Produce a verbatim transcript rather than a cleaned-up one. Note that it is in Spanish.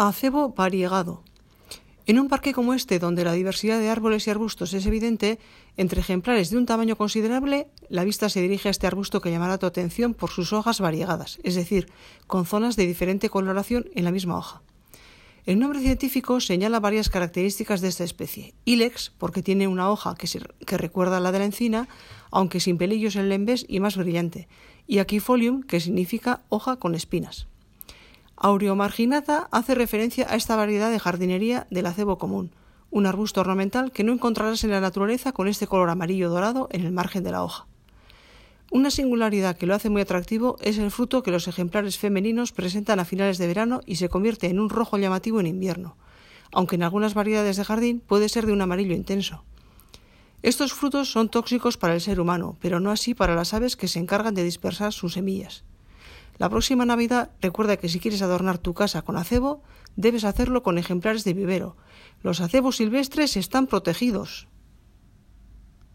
Acebo variegado. En un parque como este, donde la diversidad de árboles y arbustos es evidente, entre ejemplares de un tamaño considerable, la vista se dirige a este arbusto que llamará tu atención por sus hojas variegadas, es decir, con zonas de diferente coloración en la misma hoja. El nombre científico señala varias características de esta especie. Ilex, porque tiene una hoja que, se, que recuerda a la de la encina, aunque sin pelillos en el embés y más brillante, y aquifolium, que significa hoja con espinas. Aureomarginata hace referencia a esta variedad de jardinería del acebo común, un arbusto ornamental que no encontrarás en la naturaleza con este color amarillo dorado en el margen de la hoja. Una singularidad que lo hace muy atractivo es el fruto que los ejemplares femeninos presentan a finales de verano y se convierte en un rojo llamativo en invierno, aunque en algunas variedades de jardín puede ser de un amarillo intenso. Estos frutos son tóxicos para el ser humano, pero no así para las aves que se encargan de dispersar sus semillas. La próxima Navidad recuerda que si quieres adornar tu casa con acebo, debes hacerlo con ejemplares de vivero. Los acebos silvestres están protegidos.